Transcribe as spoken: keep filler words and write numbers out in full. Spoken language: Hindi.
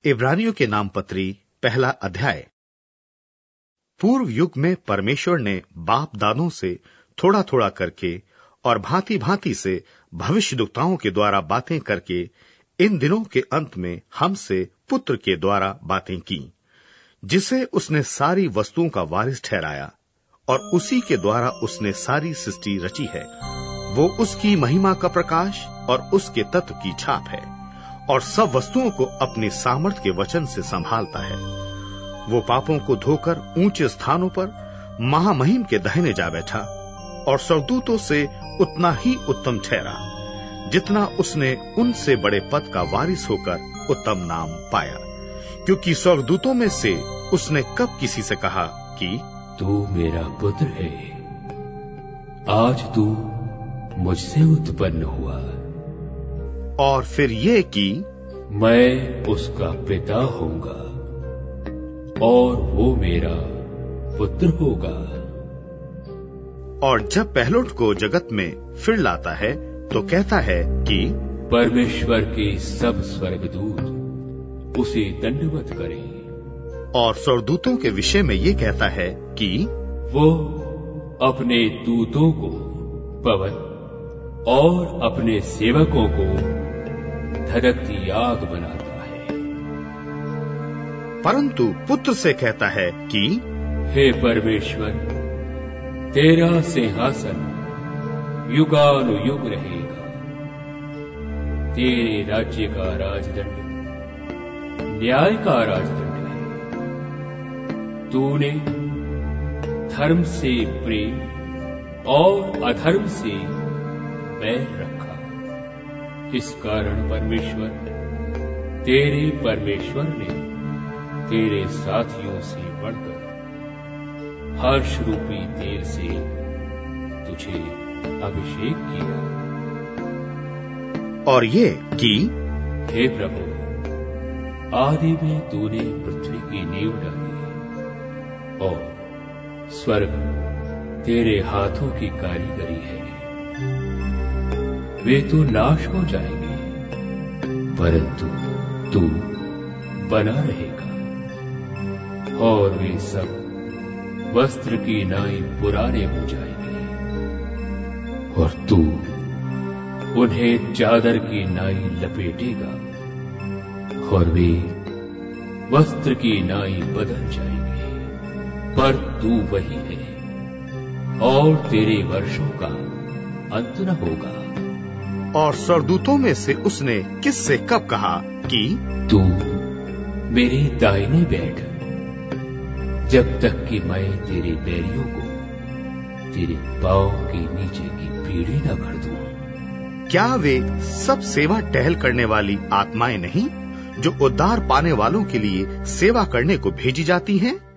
इब्रानियों के नाम पत्री पहला अध्याय। पूर्व युग में परमेश्वर ने बाप दादों से थोड़ा थोड़ा करके और भांति भांति से भविष्यद्वक्ताओं के द्वारा बातें करके इन दिनों के अंत में हमसे पुत्र के द्वारा बातें की, जिसे उसने सारी वस्तुओं का वारिस ठहराया और उसी के द्वारा उसने सारी सृष्टि रची है। वो उसकी महिमा का प्रकाश और उसके तत्व की छाप है और सब वस्तुओं को अपने सामर्थ्य के वचन से संभालता है। वो पापों को धोकर ऊंचे स्थानों पर महामहिम के दाहिने जा बैठा और स्वर्गदूतों से उतना ही उत्तम ठहरा, जितना उसने उनसे बड़े पद का वारिस होकर उत्तम नाम पाया। क्योंकि स्वर्गदूतों में से उसने कब किसी से कहा कि तू मेरा पुत्र है, आज तू मुझसे उत्पन्न हुआ, और फिर ये कि मैं उसका पिता होऊंगा और वो मेरा पुत्र होगा। और जब पहलोट को जगत में फिर लाता है तो कहता है कि परमेश्वर के सब स्वर्गदूत उसे दंडवत करें। और स्वर्गदूतों के विषय में ये कहता है कि वो अपने दूतों को पवन और अपने सेवकों को धधकती आग बनाता है। परंतु पुत्र से कहता है कि हे परमेश्वर, तेरा सिंहासन युगानुयुग रहेगा, तेरे राज्य का राजदंड न्याय का राजदंड है। तूने धर्म से प्रेम और अधर्म से बैर रखा। इस कारण परमेश्वर तेरे परमेश्वर ने तेरे साथियों से बढ़कर हर्ष रूपी तेल से तुझे अभिषेक किया। और ये कि हे प्रभु, आदि में तूने पृथ्वी की नींव डाली और स्वर्ग तेरे हाथों की कारीगरी है। वे तो नाश हो जाएंगे, परंतु तू बना रहेगा, और वे सब वस्त्र की नाई पुराने हो जाएंगे, और तू उन्हें चादर की नाई लपेटेगा, और वे वस्त्र की नाई बदल जाएंगे, पर तू वही है, और तेरे वर्षों का अंत न होगा। और स्वर्गदूतों में से उसने किससे कब कहा कि तू मेरे दाहिने बैठ, जब तक कि मैं तेरे बैरियों को तेरे पांव के नीचे की पीढ़ी न कर दूं। क्या वे सब सेवा टहल करने वाली आत्माएं नहीं, जो उद्धार पाने वालों के लिए सेवा करने को भेजी जाती हैं?